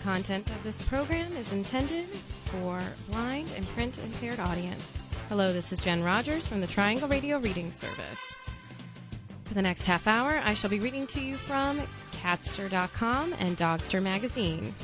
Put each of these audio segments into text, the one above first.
content of this program is intended for blind and print impaired audience. Hello, this is Jen Rogers from the Triangle Radio Reading Service. For the next half hour, I shall be reading to you from Catster.com and Dogster Magazine.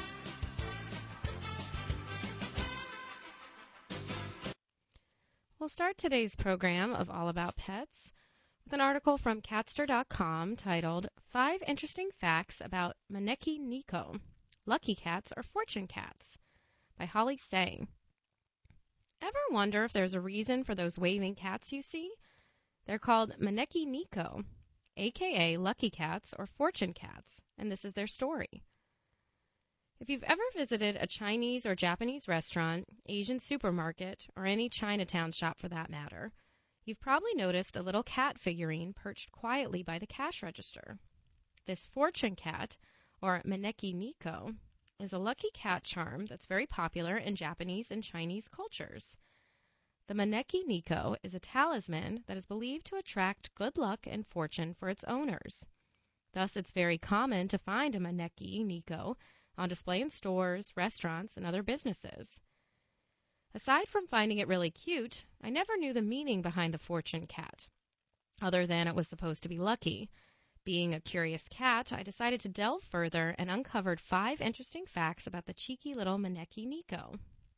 We'll start today's program of All About Pets with an article from Catster.com titled 5 Interesting Facts About Maneki Neko, Lucky Cats or Fortune Cats, by Holly Say. Ever wonder if there's a reason for those waving cats you see? They're called Maneki Neko, aka Lucky Cats or Fortune Cats, and this is their story. If you've ever visited a Chinese or Japanese restaurant, Asian supermarket, or any Chinatown shop for that matter, you've probably noticed a little cat figurine perched quietly by the cash register. This fortune cat, or Maneki Neko, is a lucky cat charm that's very popular in Japanese and Chinese cultures. The Maneki Neko is a talisman that is believed to attract good luck and fortune for its owners. Thus, it's very common to find a Maneki Neko on display in stores, restaurants, and other businesses. Aside from finding it really cute, I never knew the meaning behind the fortune cat, other than it was supposed to be lucky. Being a curious cat, I decided to delve further and uncovered 5 interesting facts about the cheeky little Maneki Neko.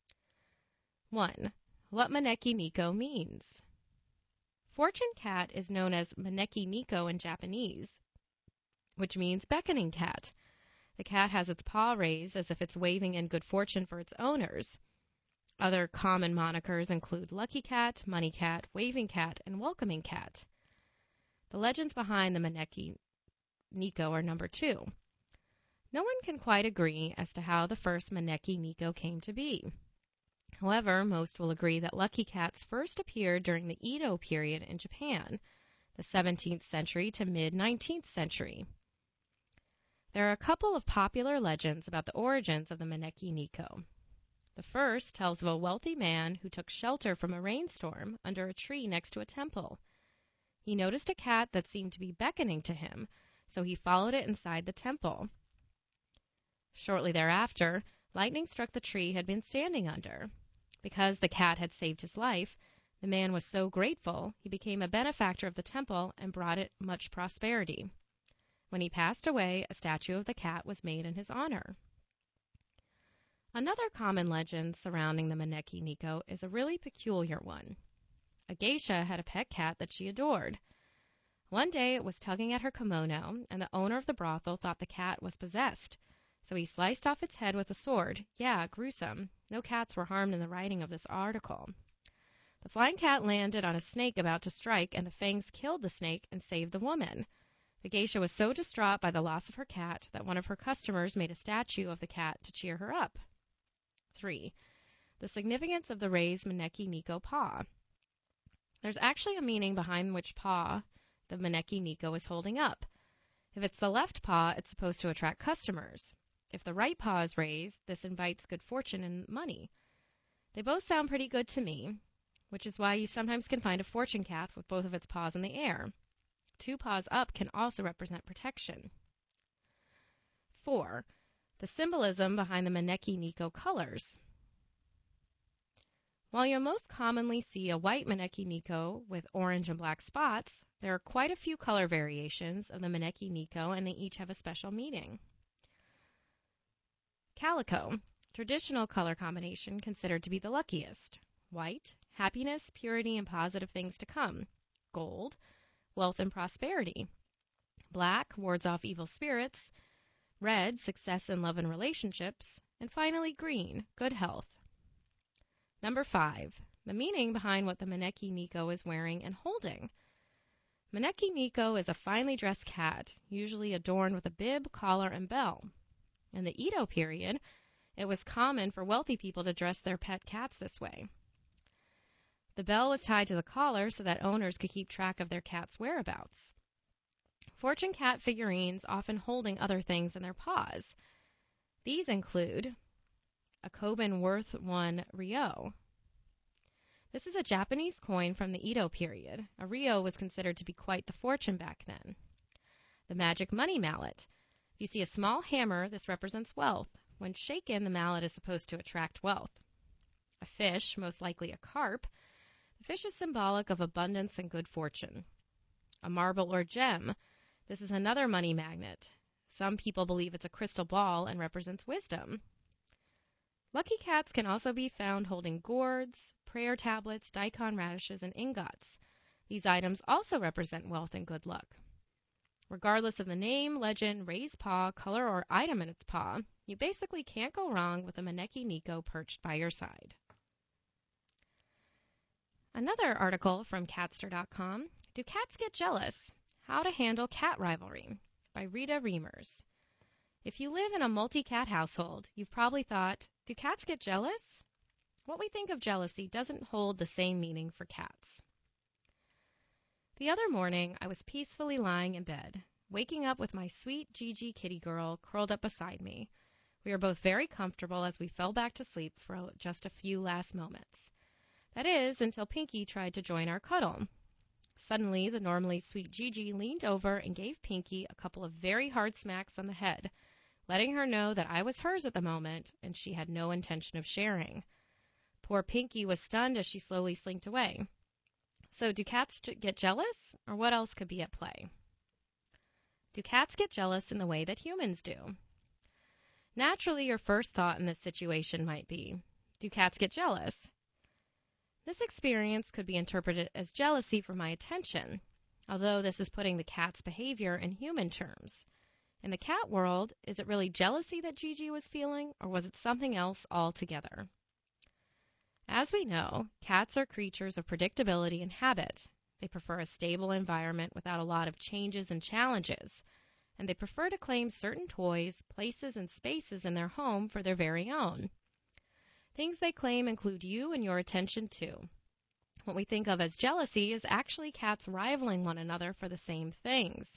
1. What Maneki Neko means. Fortune cat is known as Maneki Neko in Japanese, which means beckoning cat. The cat has its paw raised as if it's waving in good fortune for its owners. Other common monikers include Lucky Cat, Money Cat, Waving Cat, and Welcoming Cat. The legends behind the Maneki Neko are number 2. No one can quite agree as to how the first Maneki Neko came to be. However, most will agree that Lucky Cats first appeared during the Edo period in Japan, the 17th century to mid-19th century. There are a couple of popular legends about the origins of the Maneki Neko. The first tells of a wealthy man who took shelter from a rainstorm under a tree next to a temple. He noticed a cat that seemed to be beckoning to him, so he followed it inside the temple. Shortly thereafter, lightning struck the tree he had been standing under. Because the cat had saved his life, the man was so grateful he became a benefactor of the temple and brought it much prosperity. When he passed away, a statue of the cat was made in his honor. Another common legend surrounding the Maneki Neko is a really peculiar one. A geisha had a pet cat that she adored. One day it was tugging at her kimono, and the owner of the brothel thought the cat was possessed, so he sliced off its head with a sword. Yeah, gruesome. No cats were harmed in the writing of this article. The flying cat landed on a snake about to strike, and the fangs killed the snake and saved the woman. The geisha was so distraught by the loss of her cat that one of her customers made a statue of the cat to cheer her up. 3. The significance of the raised Maneki Neko paw. There's actually a meaning behind which paw the Maneki Neko is holding up. If it's the left paw, it's supposed to attract customers. If the right paw is raised, this invites good fortune and money. They both sound pretty good to me, which is why you sometimes can find a fortune cat with both of its paws in the air. 2 paws up can also represent protection. 4. The symbolism behind the Maneki Neko colors. While you'll most commonly see a white Maneki Neko with orange and black spots, there are quite a few color variations of the Maneki Neko, and they each have a special meaning. Calico, traditional color combination considered to be the luckiest. White, happiness, purity, and positive things to come. Gold, wealth and prosperity. Black, wards off evil spirits. Red, success in love and relationships. And finally, green, good health. Number 5, the meaning behind what the Maneki Neko is wearing and holding. Maneki Neko is a finely dressed cat, usually adorned with a bib, collar, and bell. In the Edo period, it was common for wealthy people to dress their pet cats this way. The bell was tied to the collar so that owners could keep track of their cat's whereabouts. Fortune cat figurines often holding other things in their paws. These include a Koban worth 1 ryo. This is a Japanese coin from the Edo period. A ryo was considered to be quite the fortune back then. The magic money mallet. If you see a small hammer, this represents wealth. When shaken, the mallet is supposed to attract wealth. A fish, most likely a carp, the fish is symbolic of abundance and good fortune. A marble or gem, this is another money magnet. Some people believe it's a crystal ball and represents wisdom. Lucky cats can also be found holding gourds, prayer tablets, daikon radishes, and ingots. These items also represent wealth and good luck. Regardless of the name, legend, raised paw, color, or item in its paw, you basically can't go wrong with a Maneki Neko perched by your side. Another article from Catster.com, Do Cats Get Jealous? How to Handle Cat Rivalry, by Rita Reimers. If you live in a multi-cat household, you've probably thought, do cats get jealous? What we think of jealousy doesn't hold the same meaning for cats. The other morning, I was peacefully lying in bed, waking up with my sweet Gigi kitty girl curled up beside me. We were both very comfortable as we fell back to sleep for just a few last moments. That is, until Pinky tried to join our cuddle. Suddenly, the normally sweet Gigi leaned over and gave Pinky a couple of very hard smacks on the head, letting her know that I was hers at the moment and she had no intention of sharing. Poor Pinky was stunned as she slowly slinked away. So do cats get jealous, or what else could be at play? Do cats get jealous in the way that humans do? Naturally, your first thought in this situation might be, do cats get jealous? This experience could be interpreted as jealousy for my attention, although this is putting the cat's behavior in human terms. In the cat world, is it really jealousy that Gigi was feeling, or was it something else altogether? As we know, cats are creatures of predictability and habit. They prefer a stable environment without a lot of changes and challenges, and they prefer to claim certain toys, places, and spaces in their home for their very own. Things they claim include you and your attention too. What we think of as jealousy is actually cats rivaling one another for the same things.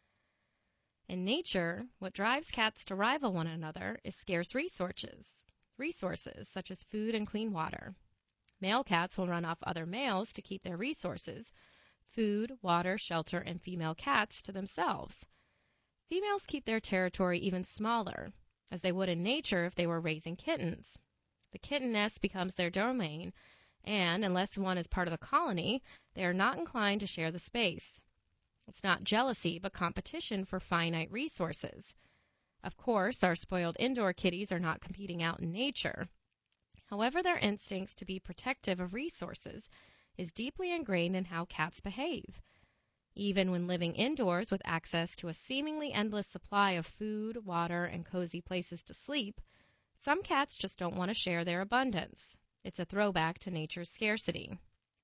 In nature, what drives cats to rival one another is scarce resources such as food and clean water. Male cats will run off other males to keep their resources, food, water, shelter, and female cats to themselves. Females keep their territory even smaller, as they would in nature if they were raising kittens. The kitten nest becomes their domain, and unless one is part of the colony, they are not inclined to share the space. It's not jealousy, but competition for finite resources. Of course, our spoiled indoor kitties are not competing out in nature. However, their instincts to be protective of resources is deeply ingrained in how cats behave. Even when living indoors with access to a seemingly endless supply of food, water, and cozy places to sleep, some cats just don't want to share their abundance. It's a throwback to nature's scarcity.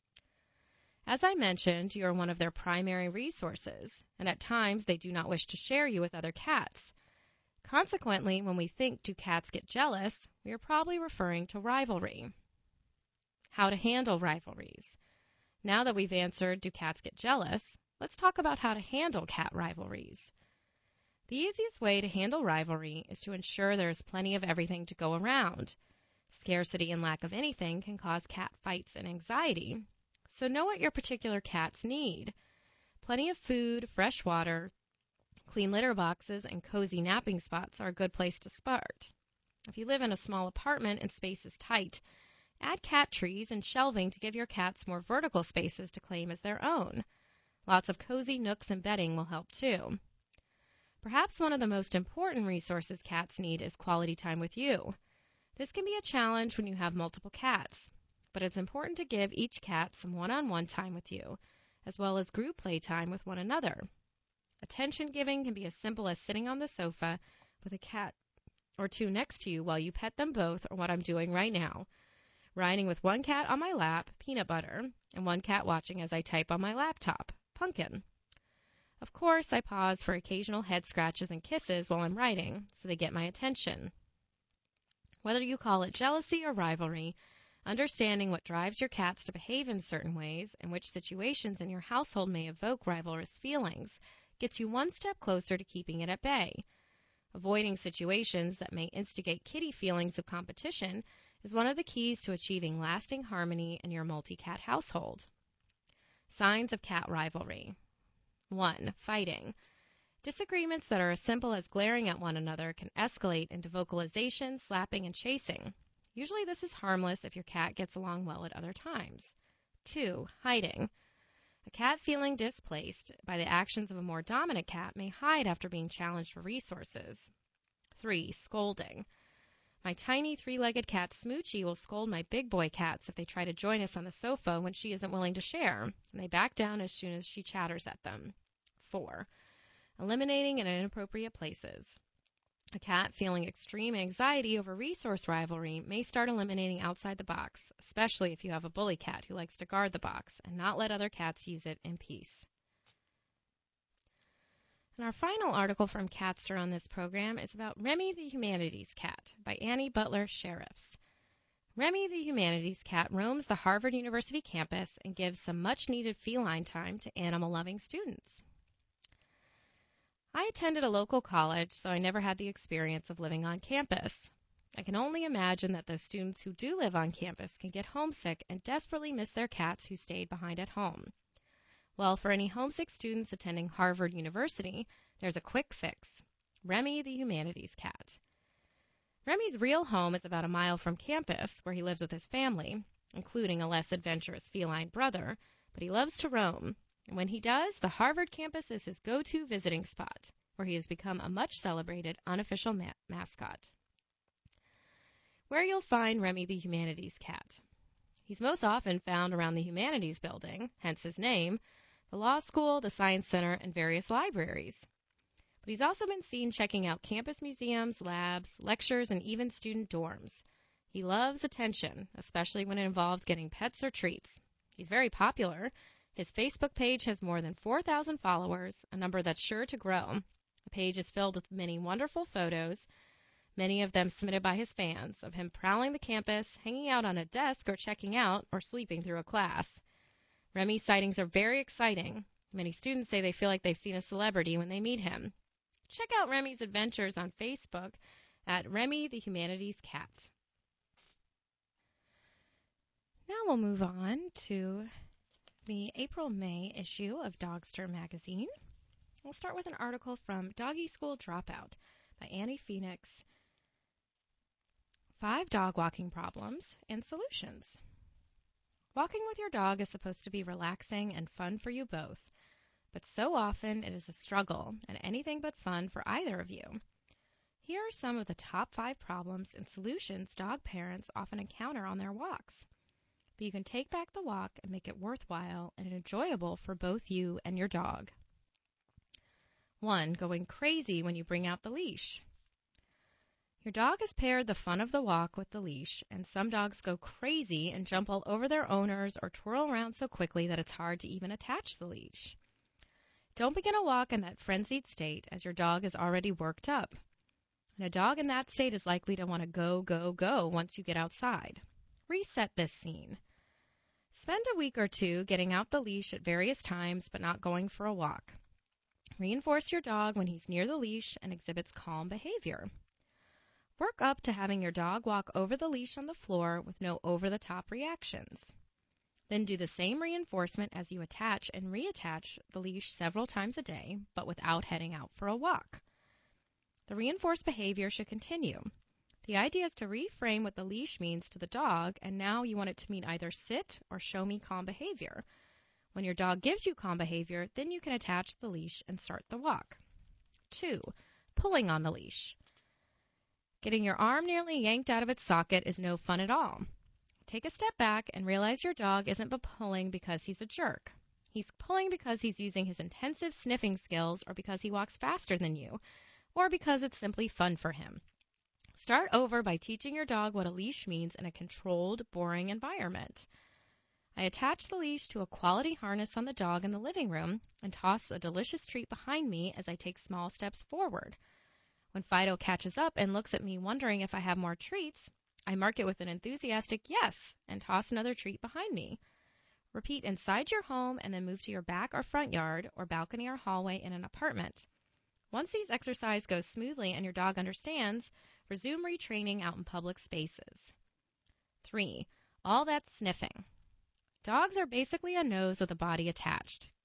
As I mentioned, you are one of their primary resources, and at times they do not wish to share you with other cats. Consequently, when we think, do cats get jealous, we are probably referring to rivalry. How to handle rivalries. Now that we've answered, do cats get jealous, let's talk about how to handle cat rivalries. The easiest way to handle rivalry is to ensure there is plenty of everything to go around. Scarcity and lack of anything can cause cat fights and anxiety, so know what your particular cats need. Plenty of food, fresh water, clean litter boxes, and cozy napping spots are a good place to start. If you live in a small apartment and space is tight, add cat trees and shelving to give your cats more vertical spaces to claim as their own. Lots of cozy nooks and bedding will help too. Perhaps one of the most important resources cats need is quality time with you. This can be a challenge when you have multiple cats, but it's important to give each cat some one-on-one time with you, as well as group play time with one another. Attention giving can be as simple as sitting on the sofa with a cat or two next to you while you pet them both, or what I'm doing right now. Riding with one cat on my lap, Peanut Butter, and one cat watching as I type on my laptop, Pumpkin. Of course, I pause for occasional head scratches and kisses while I'm writing, so they get my attention. Whether you call it jealousy or rivalry, understanding what drives your cats to behave in certain ways and which situations in your household may evoke rivalrous feelings gets you one step closer to keeping it at bay. Avoiding situations that may instigate kitty feelings of competition is one of the keys to achieving lasting harmony in your multi-cat household. Signs of cat rivalry. 1. Fighting. Disagreements that are as simple as glaring at one another can escalate into vocalization, slapping, and chasing. Usually this is harmless if your cat gets along well at other times. 2. Hiding. A cat feeling displaced by the actions of a more dominant cat may hide after being challenged for resources. 3. Scolding. My tiny three-legged cat Smoochie will scold my big boy cats if they try to join us on the sofa when she isn't willing to share, and they back down as soon as she chatters at them. 4. Eliminating in inappropriate places. A cat feeling extreme anxiety over resource rivalry may start eliminating outside the box, especially if you have a bully cat who likes to guard the box and not let other cats use it in peace. And our final article from Catster on this program is about Remy the Humanities Cat by Annie Butler Sheriffs. Remy the Humanities Cat roams the Harvard University campus and gives some much-needed feline time to animal-loving students. I attended a local college, so I never had the experience of living on campus. I can only imagine that those students who do live on campus can get homesick and desperately miss their cats who stayed behind at home. Well, for any homesick students attending Harvard University, there's a quick fix. Remy the Humanities Cat. Remy's real home is about a mile from campus, where he lives with his family, including a less adventurous feline brother, but he loves to roam. And when he does, the Harvard campus is his go-to visiting spot, where he has become a much-celebrated unofficial mascot. Where you'll find Remy the Humanities Cat. He's most often found around the Humanities Building, hence his name, the law school, the science center, and various libraries. But he's also been seen checking out campus museums, labs, lectures, and even student dorms. He loves attention, especially when it involves getting pets or treats. He's very popular. His Facebook page has more than 4,000 followers, a number that's sure to grow. The page is filled with many wonderful photos, many of them submitted by his fans, of him prowling the campus, hanging out on a desk or checking out, or sleeping through a class. Remy's sightings are very exciting. Many students say they feel like they've seen a celebrity when they meet him. Check out Remy's adventures on Facebook at Remy the Humanities Cat. Now we'll move on to the April-May issue of Dogster magazine. We'll start with an article from Doggy School Dropout by Annie Phoenix. 5 dog walking problems and solutions. Walking with your dog is supposed to be relaxing and fun for you both, but so often it is a struggle and anything but fun for either of you. Here are some of the top 5 problems and solutions dog parents often encounter on their walks. But you can take back the walk and make it worthwhile and enjoyable for both you and your dog. 1. Going crazy when you bring out the leash. Your dog has paired the fun of the walk with the leash, and some dogs go crazy and jump all over their owners or twirl around so quickly that it's hard to even attach the leash. Don't begin a walk in that frenzied state, as your dog is already worked up. And a dog in that state is likely to want to go, go, go once you get outside. Reset this scene. Spend a week or 2 getting out the leash at various times but not going for a walk. Reinforce your dog when he's near the leash and exhibits calm behavior. Work up to having your dog walk over the leash on the floor with no over-the-top reactions. Then do the same reinforcement as you attach and reattach the leash several times a day, but without heading out for a walk. The reinforced behavior should continue. The idea is to reframe what the leash means to the dog, and now you want it to mean either sit or show me calm behavior. When your dog gives you calm behavior, then you can attach the leash and start the walk. 2. Pulling on the leash. Getting your arm nearly yanked out of its socket is no fun at all. Take a step back and realize your dog isn't pulling because he's a jerk. He's pulling because he's using his intensive sniffing skills, or because he walks faster than you, or because it's simply fun for him. Start over by teaching your dog what a leash means in a controlled, boring environment. I attach the leash to a quality harness on the dog in the living room and toss a delicious treat behind me as I take small steps forward. When Fido catches up and looks at me wondering if I have more treats, I mark it with an enthusiastic yes and toss another treat behind me. Repeat inside your home and then move to your back or front yard or balcony or hallway in an apartment. Once these exercises go smoothly and your dog understands, resume retraining out in public spaces. 3. All that sniffing. Dogs are basically a nose with a body attached.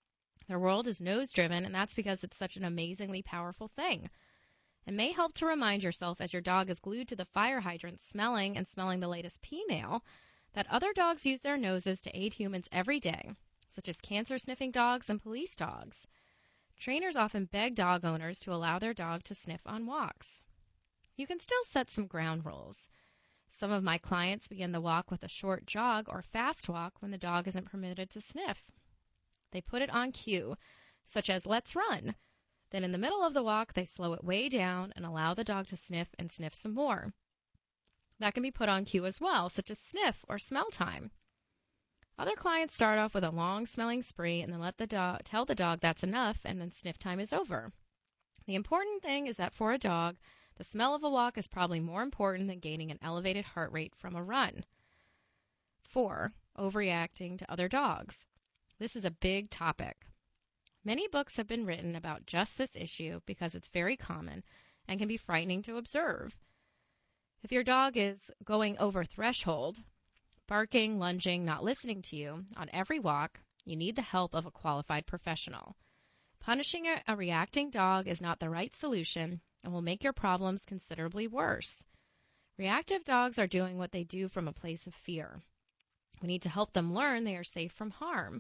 Their world is nose-driven, and that's because it's such an amazingly powerful thing. It may help to remind yourself as your dog is glued to the fire hydrant smelling the latest P-nail that other dogs use their noses to aid humans every day, such as cancer-sniffing dogs and police dogs. Trainers often beg dog owners to allow their dog to sniff on walks. You can still set some ground rules. Some of my clients begin the walk with a short jog or fast walk when the dog isn't permitted to sniff. They put it on cue, such as "let's run." Then in the middle of the walk, they slow it way down and allow the dog to sniff and sniff some more. That can be put on cue as well, such as sniff or smell time. Other clients start off with a long smelling spree and then tell the dog that's enough and then sniff time is over. The important thing is that for a dog, the smell of a walk is probably more important than gaining an elevated heart rate from a run. 4. Overreacting to other dogs. This is a big topic. Many books have been written about just this issue because it's very common and can be frightening to observe. If your dog is going over threshold, barking, lunging, not listening to you on every walk, you need the help of a qualified professional. Punishing a reacting dog is not the right solution and will make your problems considerably worse. Reactive dogs are doing what they do from a place of fear. We need to help them learn they are safe from harm.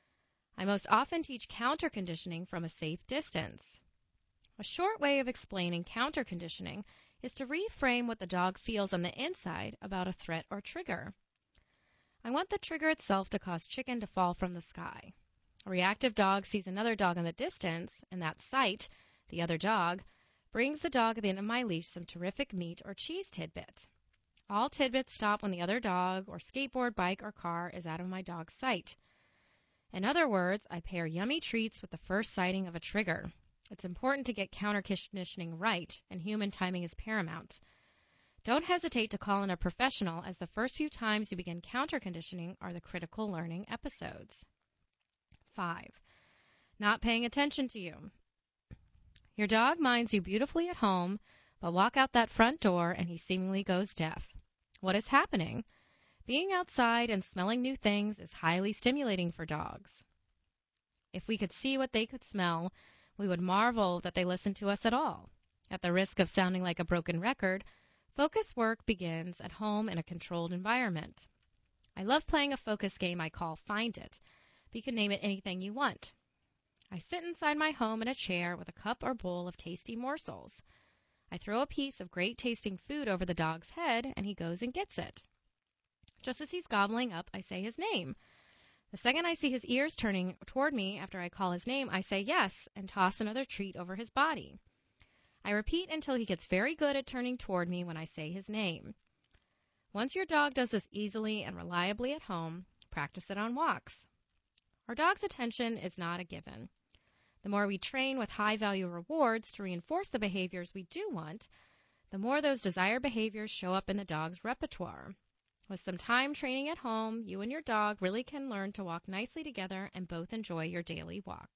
I most often teach counter-conditioning from a safe distance. A short way of explaining counter-conditioning is to reframe what the dog feels on the inside about a threat or trigger. I want the trigger itself to cause chicken to fall from the sky. A reactive dog sees another dog in the distance, and that sight, the other dog, brings the dog at the end of my leash some terrific meat or cheese tidbit. All tidbits stop when the other dog or skateboard, bike, or car is out of my dog's sight. In other words, I pair yummy treats with the first sighting of a trigger. It's important to get counter-conditioning right, and human timing is paramount. Don't hesitate to call in a professional, as the first few times you begin counter-conditioning are the critical learning episodes. 5. Not paying attention to you. Your dog minds you beautifully at home, but walk out that front door and he seemingly goes deaf. What is happening? Being outside and smelling new things is highly stimulating for dogs. If we could see what they could smell, we would marvel that they listen to us at all. At the risk of sounding like a broken record, focus work begins at home in a controlled environment. I love playing a focus game I call Find It, but you can name it anything you want. I sit inside my home in a chair with a cup or bowl of tasty morsels. I throw a piece of great-tasting food over the dog's head, and he goes and gets it. Just as he's gobbling up, I say his name. The second I see his ears turning toward me after I call his name, I say yes and toss another treat over his body. I repeat until he gets very good at turning toward me when I say his name. Once your dog does this easily and reliably at home, practice it on walks. Our dog's attention is not a given. The more we train with high-value rewards to reinforce the behaviors we do want, the more those desired behaviors show up in the dog's repertoire. With some time training at home, you and your dog really can learn to walk nicely together and both enjoy your daily walk.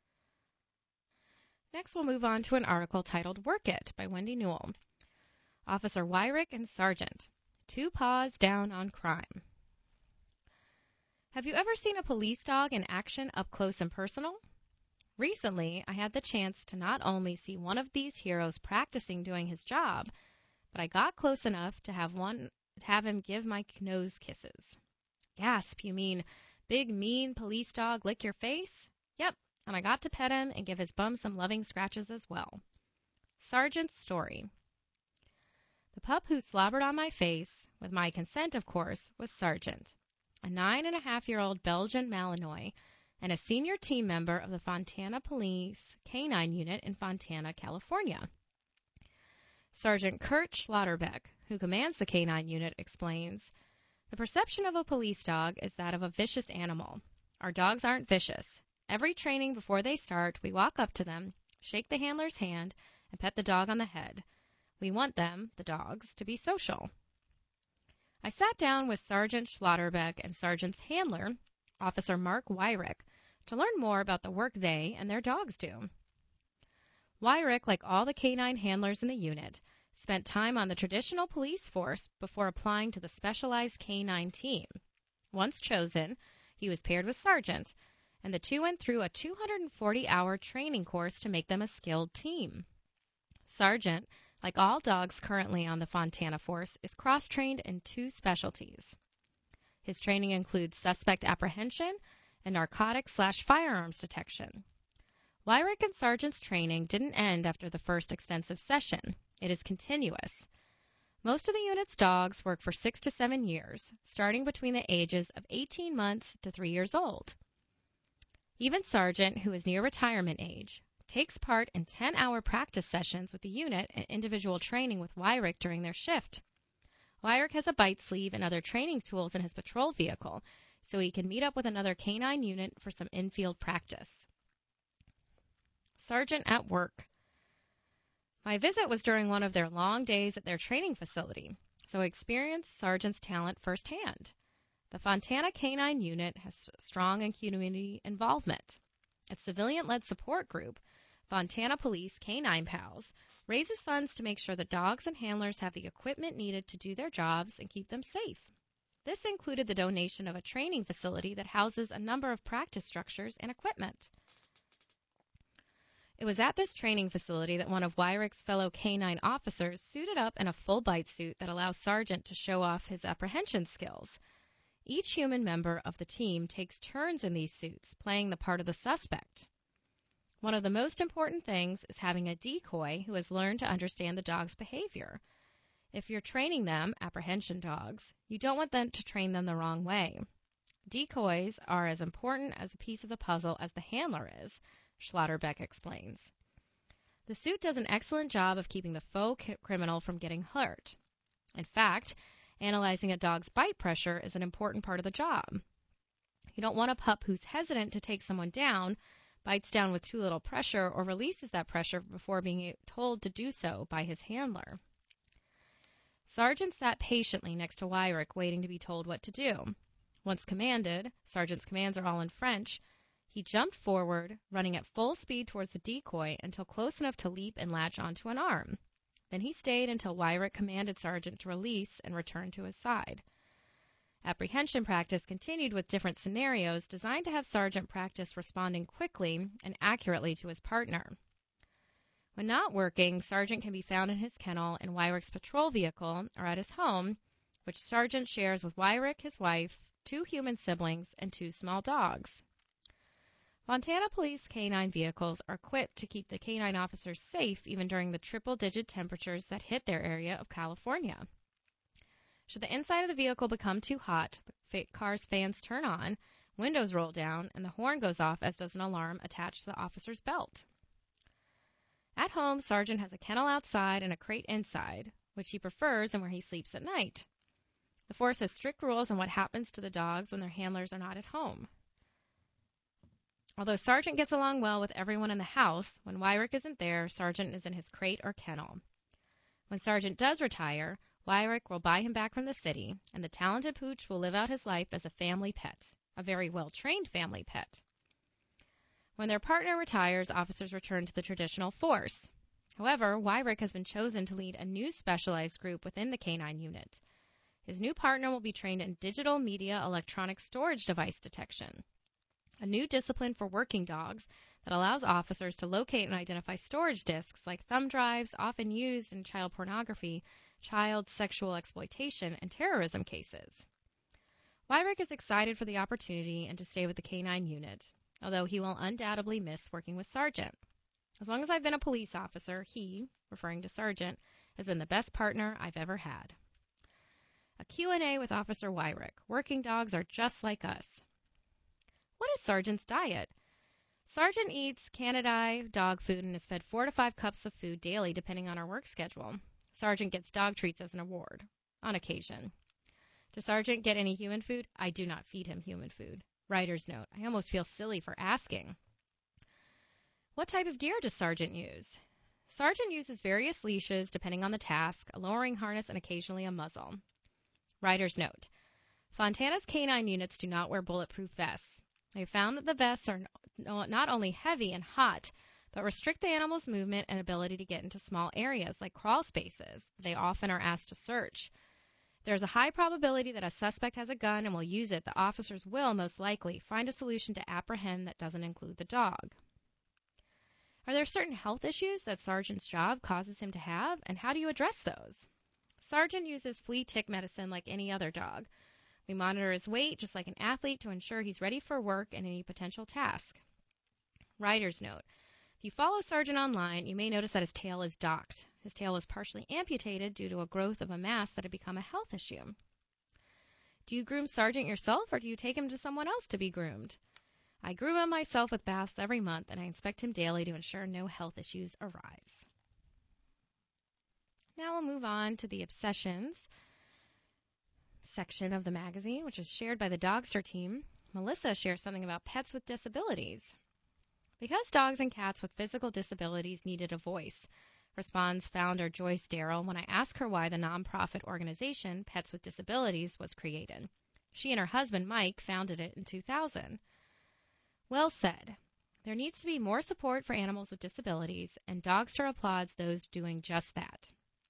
Next, we'll move on to an article titled "Work It" by Wendy Newell. Officer Wyrick and Sergeant, 2 paws down on crime. Have you ever seen a police dog in action up close and personal? Recently, I had the chance to not only see one of these heroes practicing doing his job, but I got close enough to have him give my nose kisses. Gasp, you mean big, mean police dog lick your face? Yep, and I got to pet him and give his bum some loving scratches as well. Sergeant's story. The pup who slobbered on my face, with my consent of course, was Sergeant, a 9.5-year-old Belgian Malinois and a senior team member of the Fontana Police Canine Unit in Fontana, California. Sergeant Kurt Schlotterbeck, who commands the Canine Unit, explains, "The perception of a police dog is that of a vicious animal. Our dogs aren't vicious. Every training before they start, we walk up to them, shake the handler's hand, and pet the dog on the head. We want them, the dogs, to be social." I sat down with Sergeant Schlotterbeck and Sergeant's handler, Officer Mark Wyrick, to learn more about the work they and their dogs do. Wyrick, like all the canine handlers in the unit, spent time on the traditional police force before applying to the specialized canine team. Once chosen, he was paired with Sergeant, and the two went through a 240-hour training course to make them a skilled team. Sargent, like all dogs currently on the Fontana force, is cross-trained in 2 specialties. His training includes suspect apprehension and narcotics/firearms detection. Weyrich and Sargent's training didn't end after the first extensive session. It is continuous. Most of the unit's dogs work for 6 to 7 years, starting between the ages of 18 months to 3 years old. Even Sargent, who is near retirement age, takes part in 10-hour practice sessions with the unit and individual training with Weyrich during their shift. Weyrich has a bite sleeve and other training tools in his patrol vehicle, so he can meet up with another canine unit for some infield practice. Sargent at work. My visit was during one of their long days at their training facility, so I experienced Sargent's talent firsthand. The Fontana Canine Unit has strong community involvement. Its civilian-led support group, Fontana Police Canine Pals, raises funds to make sure that dogs and handlers have the equipment needed to do their jobs and keep them safe. This included the donation of a training facility that houses a number of practice structures and equipment. It was at this training facility that one of Weyrich's fellow canine officers suited up in a full bite suit that allows Sargent to show off his apprehension skills. Each human member of the team takes turns in these suits, playing the part of the suspect. One of the most important things is having a decoy who has learned to understand the dog's behavior. If you're training them, apprehension dogs, you don't want them to train them the wrong way. Decoys are as important as a piece of the puzzle as the handler is, Schlotterbeck explains. The suit does an excellent job of keeping the faux criminal from getting hurt. In fact, analyzing a dog's bite pressure is an important part of the job. You don't want a pup who's hesitant to take someone down, bites down with too little pressure, or releases that pressure before being told to do so by his handler. Sargent sat patiently next to Weyrich, waiting to be told what to do. Once commanded, Sargent's commands are all in French, he jumped forward, running at full speed towards the decoy until close enough to leap and latch onto an arm. Then he stayed until Weyrich commanded Sargent to release and return to his side. Apprehension practice continued with different scenarios designed to have Sargent practice responding quickly and accurately to his partner. When not working, Sargent can be found in his kennel, in Weyrich's patrol vehicle, or at his home, which Sargent shares with Weyrich, his wife, 2 human siblings, and 2 small dogs. Fontana Police canine vehicles are equipped to keep the canine officers safe even during the triple-digit temperatures that hit their area of California. Should the inside of the vehicle become too hot, the car's fans turn on, windows roll down, and the horn goes off, as does an alarm attached to the officer's belt. At home, Sargent has a kennel outside and a crate inside, which he prefers and where he sleeps at night. The force has strict rules on what happens to the dogs when their handlers are not at home. Although Sargent gets along well with everyone in the house, when Weyrich isn't there, Sargent is in his crate or kennel. When Sargent does retire, Weyrich will buy him back from the city, and the talented pooch will live out his life as a family pet, a very well-trained family pet. When their partner retires, officers return to the traditional force. However, Weyrich has been chosen to lead a new specialized group within the canine unit. His new partner will be trained in digital media electronic storage device detection, a new discipline for working dogs that allows officers to locate and identify storage disks like thumb drives often used in child pornography, child sexual exploitation, and terrorism cases. Weyrich is excited for the opportunity and to stay with the canine unit, although he will undoubtedly miss working with Sargent. As long as I've been a police officer, he, referring to Sargent, has been the best partner I've ever had. A Q&A with Officer Weyrich. Working dogs are just like us. What is Sargent's diet? Sargent eats Canidi dog food and is fed 4 to 5 cups of food daily depending on our work schedule. Sargent gets dog treats as an award, on occasion. Does Sargent get any human food? I do not feed him human food. Writer's note. I almost feel silly for asking. What type of gear does Sargent use? Sargent uses various leashes depending on the task, a lowering harness, and occasionally a muzzle. Writer's note. Fontana's canine units do not wear bulletproof vests. They found that the vests are not only heavy and hot, but restrict the animal's movement and ability to get into small areas like crawl spaces that they often are asked to search. There's a high probability that a suspect has a gun and will use it. The officers will, most likely, find a solution to apprehend that doesn't include the dog. Are there certain health issues that Sergeant's job causes him to have, and how do you address those? Sergeant uses flea tick medicine like any other dog. We monitor his weight just like an athlete to ensure he's ready for work and any potential task. Writer's note. If you follow Sergeant online, you may notice that his tail is docked. His tail was partially amputated due to a growth of a mass that had become a health issue. Do you groom Sergeant yourself, or do you take him to someone else to be groomed? I groom him myself with baths every month, and I inspect him daily to ensure no health issues arise. Now we'll move on to the obsessions section of the magazine, which is shared by the Dogster team. Melissa shares something about pets with disabilities. Because dogs and cats with physical disabilities needed a voice, responds founder Joyce Darrell when I ask her why the nonprofit organization Pets with Disabilities was created. She and her husband Mike founded it in 2000. Well said. There needs to be more support for animals with disabilities, and Dogster applauds those doing just that.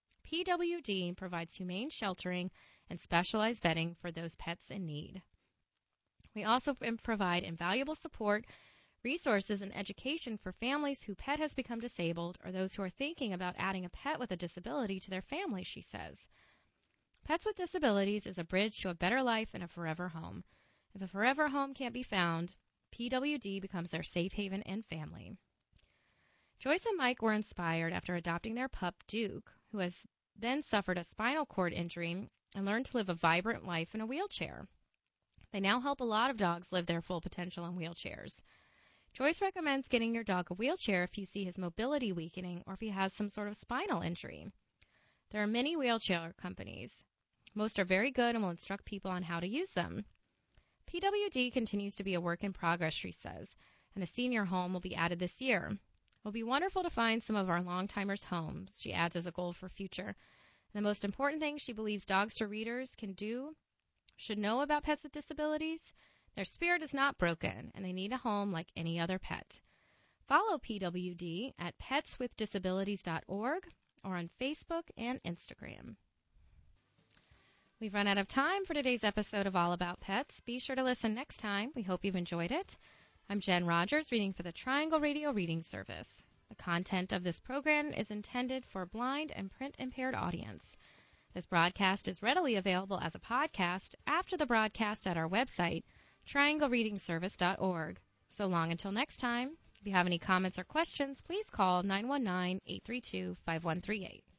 PWD provides humane sheltering and specialized vetting for those pets in need. We also provide invaluable support, resources, and education for families whose pet has become disabled or those who are thinking about adding a pet with a disability to their family, she says. Pets with Disabilities is a bridge to a better life and a forever home. If a forever home can't be found, PWD becomes their safe haven and family. Joyce and Mike were inspired after adopting their pup, Duke, who has then suffered a spinal cord injury and learned to live a vibrant life in a wheelchair. They now help a lot of dogs live their full potential in wheelchairs. Joyce recommends getting your dog a wheelchair if you see his mobility weakening or if he has some sort of spinal injury. There are many wheelchair companies. Most are very good and will instruct people on how to use them. PWD continues to be a work in progress, she says, and a senior home will be added this year. It will be wonderful to find some of our long-timers' homes, she adds as a goal for future. The most important thing she believes Dogster readers should know about pets with disabilities: their spirit is not broken, and they need a home like any other pet. Follow PWD at petswithdisabilities.org or on Facebook and Instagram. We've run out of time for today's episode of All About Pets. Be sure to listen next time. We hope you've enjoyed it. I'm Jen Rogers, reading for the Triangle Radio Reading Service. The content of this program is intended for a blind and print-impaired audience. This broadcast is readily available as a podcast after the broadcast at our website, trianglereadingservice.org. So long until next time. If you have any comments or questions, please call 919-832-5138.